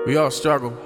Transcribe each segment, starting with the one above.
We all struggle.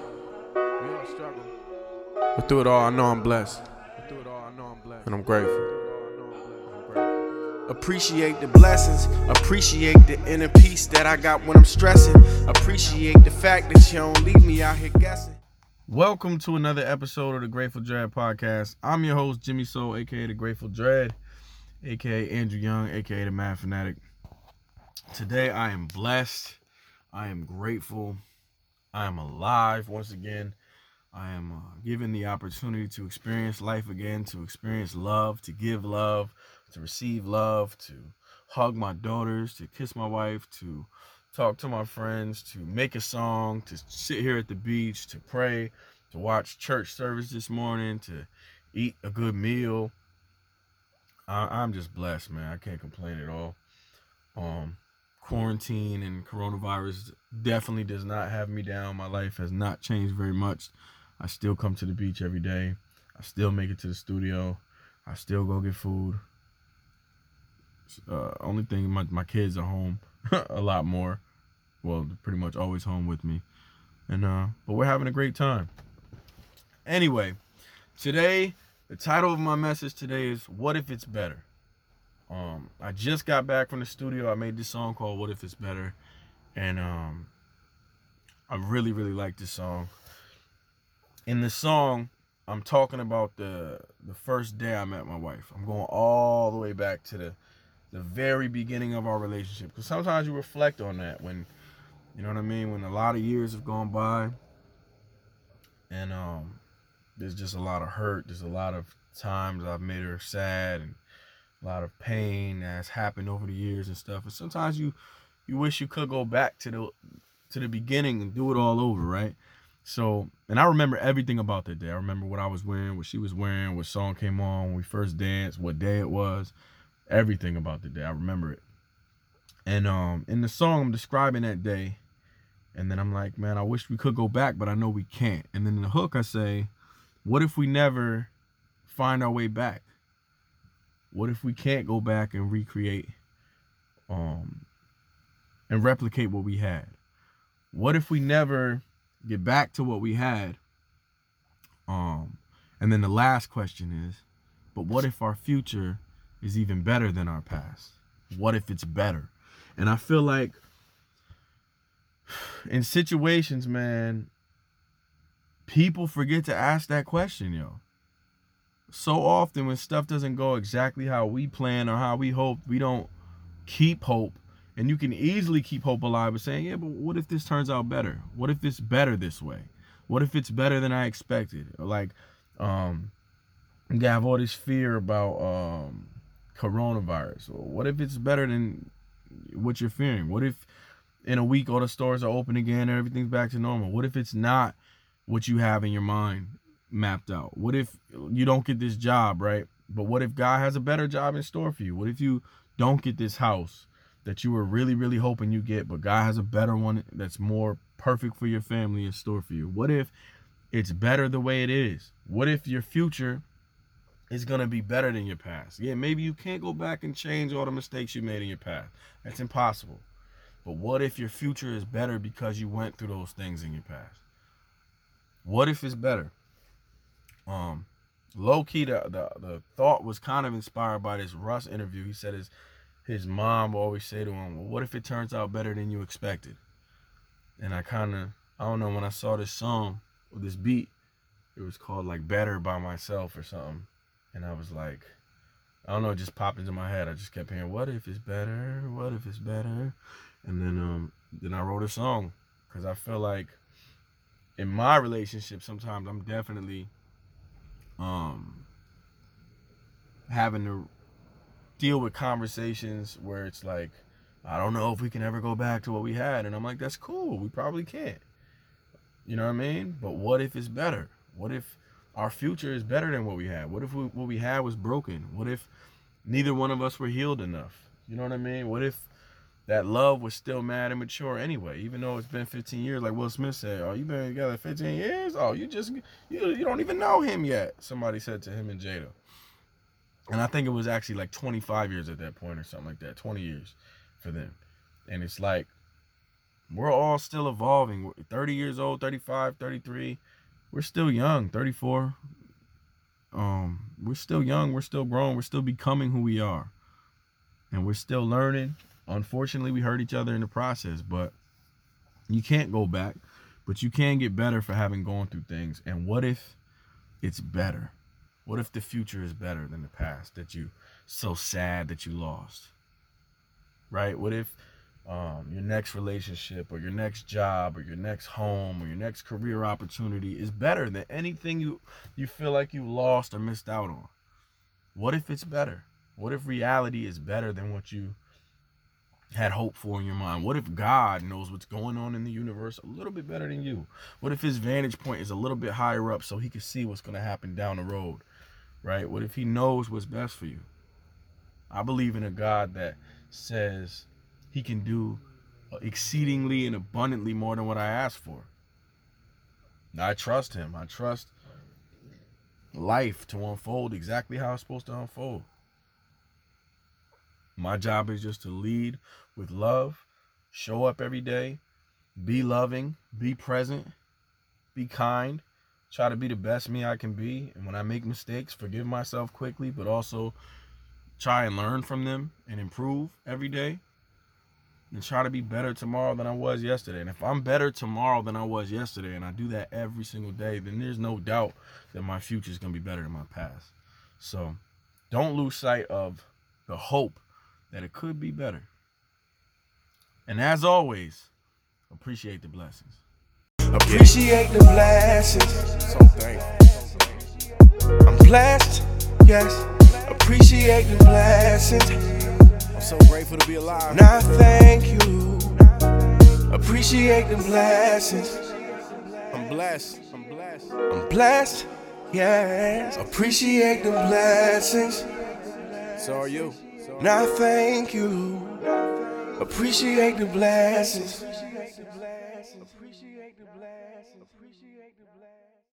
But through it all, I know I'm blessed. And I'm grateful. Appreciate the blessings. Appreciate the inner peace that I got when I'm stressing. Appreciate the fact that you don't leave me out here guessing. Welcome to another episode of the Grateful Dread Podcast. I'm your host, Jimmy Soul, aka the Grateful Dread, aka Andrew Young, aka the Mad Fanatic. Today I am blessed. I am grateful. I am alive once again. I am given the opportunity to experience life again, to experience love, to give love, to receive love, to hug my daughters, to kiss my wife, to talk to my friends, to make a song, to sit here at the beach, to pray, to watch church service this morning, to eat a good meal. I'm just blessed, man. I can't complain at all. Quarantine and coronavirus definitely does not have me down. My life has not changed very much. I still come to the beach every day. I still make it to the studio. I still go get food. Only thing, my kids are home a lot more. Well, they're pretty much always home with me. And but we're having a great time. Anyway, today, the title of my message today is What If It's Better? I just got back from the studio. I made this song called What If It's Better. And I really, really like this song. In the song, I'm talking about the first day I met my wife. I'm going all the way back to the very beginning of our relationship. Because sometimes you reflect on that when, you know what I mean? When a lot of years have gone by and there's just a lot of hurt. There's a lot of times I've made her sad and a lot of pain that's happened over the years and stuff. And sometimes you wish you could go back to the beginning and do it all over, right? So, and I remember everything about that day. I remember what I was wearing, what she was wearing, what song came on when we first danced, what day it was, everything about the day. I remember it. And in the song, I'm describing that day. And then I'm like, man, I wish we could go back, but I know we can't. And then in the hook, I say, what if we never find our way back? What if we can't go back and recreate and replicate what we had? What if we never get back to what we had? And then the last question is, but what if our future is even better than our past? What if it's better? And I feel like in situations, man, people forget to ask that question, yo. So often when stuff doesn't go exactly how we plan or how we hope, we don't keep hope. And you can easily keep hope alive by saying, yeah, but what if this turns out better? What if it's better this way? What if it's better than I expected? Or like, you have all this fear about coronavirus. Or what if it's better than what you're fearing? What if in a week all the stores are open again and everything's back to normal? What if it's not what you have in your mind mapped out? What if you don't get this job, right? But what if God has a better job in store for you? What if you don't get this house that you were really, really hoping you get, but God has a better one that's more perfect for your family in store for you? What if it's better the way it is? What if your future is going to be better than your past? Yeah, maybe you can't go back and change all the mistakes you made in your past. That's impossible. But what if your future is better because you went through those things in your past? What if it's better? Low key, the thought was kind of inspired by this Russ interview. He said his mom will always say to him, well, what if it turns out better than you expected? And I don't know, when I saw this song or this beat, it was called like Better by Myself or something. And I was like, I don't know, it just popped into my head. I just kept hearing, what if it's better? What if it's better? And then I wrote a song because I feel like in my relationship, sometimes I'm definitely having to deal with conversations where it's like, I don't know if we can ever go back to what we had. And I'm like, that's cool. We probably can't. You know what I mean? But what if it's better? What if our future is better than what we had? What if what we had was broken? What if neither one of us were healed enough? You know what I mean? What if that love was still mad and mature anyway, even though it's been 15 years, like Will Smith said, oh, you've been together 15 years? Oh, you don't even know him yet, somebody said to him and Jada. And I think it was actually like 25 years at that point or something like that, 20 years for them. And it's like, We're all still evolving. We're 30 years old, 35, 33. We're still young, 34. We're still young, we're still growing, we're still becoming who we are. And we're still learning. Unfortunately, we hurt each other in the process, but you can't go back. But you can get better for having gone through things. And what if it's better? What if the future is better than the past that you so sad that you lost? Right? What if your next relationship or your next job or your next home or your next career opportunity is better than anything you feel like you lost or missed out on? What if it's better? What if reality is better than what you had hope for in your mind? What if God knows what's going on in the universe a little bit better than you? What if his vantage point is a little bit higher up so he can see what's going to happen down the road? Right? What if he knows what's best for you? I believe in a God that says he can do exceedingly and abundantly more than what I ask for. I trust him. I trust life to unfold exactly how it's supposed to unfold. My job is just to lead with love, show up every day, be loving, be present, be kind, try to be the best me I can be. And when I make mistakes, forgive myself quickly, but also try and learn from them and improve every day. And try to be better tomorrow than I was yesterday. And if I'm better tomorrow than I was yesterday, and I do that every single day, then there's no doubt that my future is going to be better than my past. So don't lose sight of the hope that it could be better. And as always, appreciate the blessings. Appreciate the blessings. So thankful. I'm blessed, yes. Appreciate the blessings. I'm so grateful to be alive. Now thank you. Appreciate the blessings. I'm blessed. I'm blessed, yes. Appreciate the blessings. So are you. Now thank you. Appreciate the blessings. Appreciate the blessings. Appreciate the blessings. Appreciate the blessings.